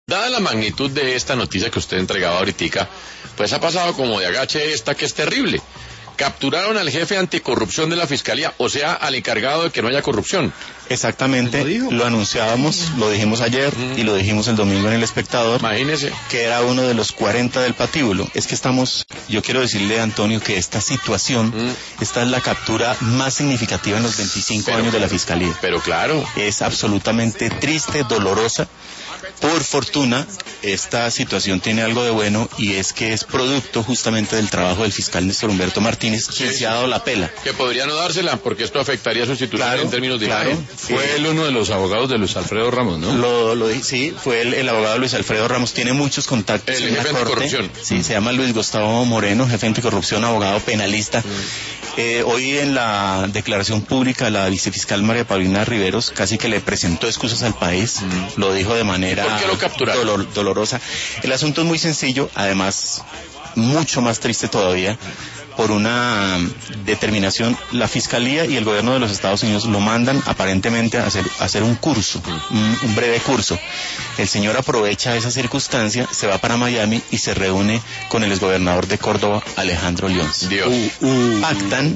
Dada la magnitud de esta noticia que usted entregaba ahorita, pues ha pasado como de agache esta que es terrible. Capturaron al jefe anticorrupción de la Fiscalía, o sea, al encargado de que no haya corrupción. Exactamente, lo anunciábamos, lo dijimos ayer y lo dijimos el domingo en El Espectador. Imagínese. Que era uno de los 40 del patíbulo. Es que yo quiero decirle a Antonio que esta situación, esta es la captura más significativa en los 25 años de la Fiscalía. Pero claro. Es absolutamente triste, dolorosa. Por fortuna, esta situación tiene algo de bueno y es que es producto justamente del trabajo del fiscal Néstor Humberto Martínez, quien se ha dado la pela. Que podría no dársela, porque esto afectaría a su institución en términos de imagen. Fue él uno de los abogados de Luis Alfredo Ramos, ¿no? Sí, fue el abogado Luis Alfredo Ramos, tiene muchos contactos en la jefe corte. Anticorrupción. Sí, se llama Luis Gustavo Moreno, jefe anticorrupción, abogado penalista. Hoy en la declaración pública la vicefiscal María Paulina Riveros casi que le presentó excusas al país, lo dijo de manera ¿Por qué lo capturaron? dolorosa. El asunto es muy sencillo, además mucho más triste todavía, por una determinación. La Fiscalía y el gobierno de los Estados Unidos lo mandan aparentemente a hacer un curso, un breve curso. El señor aprovecha esa circunstancia, se va para Miami y se reúne con el exgobernador de Córdoba, Alejandro Lyons. Pactan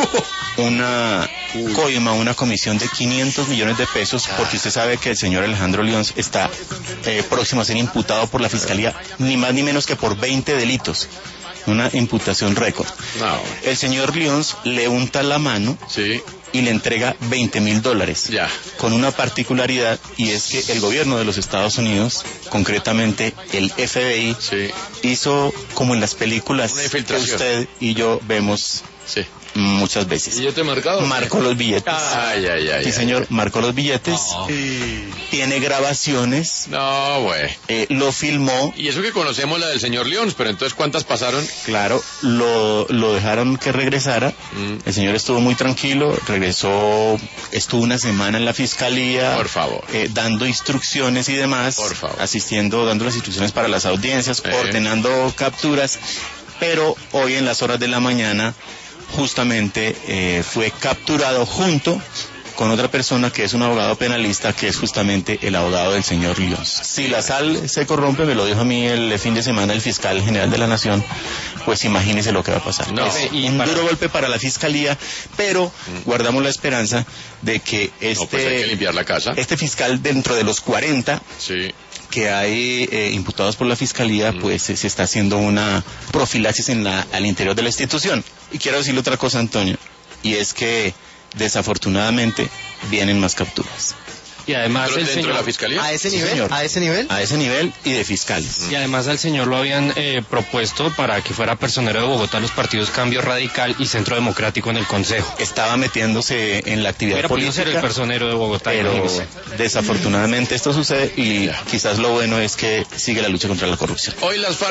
una coima, una comisión de 500 millones de pesos, porque usted sabe que el señor Alejandro Lyons está próximo a ser imputado por la Fiscalía, ni más ni menos que por 20 delitos. Una imputación récord. No. El señor Lyons le unta la mano y le entrega $20,000. Ya. Con una particularidad, y es que el gobierno de los Estados Unidos, concretamente el FBI, hizo como en las películas que usted y yo vemos muchas veces. ¿Billete marcado? Marcó los billetes. Sí, señor, marcó los billetes. No. Tiene grabaciones. No, güey. Lo filmó. Y eso que conocemos la del señor Lyons, pero entonces ¿cuántas pasaron? Claro, lo dejaron que regresara. El señor estuvo muy tranquilo, regresó, estuvo una semana en la Fiscalía. Por favor. Dando instrucciones y demás. Por favor. Dando las instrucciones para las audiencias, ordenando capturas. Pero hoy en las horas de la mañana justamente fue capturado junto con otra persona que es un abogado penalista, que es justamente el abogado del señor Lyons. Si la sal se corrompe, me lo dijo a mí el fin de semana el fiscal general de la Nación, pues imagínese lo que va a pasar. No. Duro golpe para la Fiscalía, pero guardamos la esperanza de que hay que limpiar la casa. este fiscal, dentro de los 40 que hay imputados por la Fiscalía, pues se está haciendo una profilaxis al interior de la institución. Y quiero decirle otra cosa, Antonio, y es que desafortunadamente vienen más capturas. Y además ¿Pero dentro de la Fiscalía? ¿A ese nivel? Señor. ¿A ese nivel? A ese nivel y de fiscales. Y además al señor lo habían propuesto para que fuera personero de Bogotá los partidos Cambio Radical y Centro Democrático en el Consejo. Estaba metiéndose en la actividad política. Ser el personero de Bogotá. Pero desafortunadamente esto sucede y quizás lo bueno es que sigue la lucha contra la corrupción. Hoy las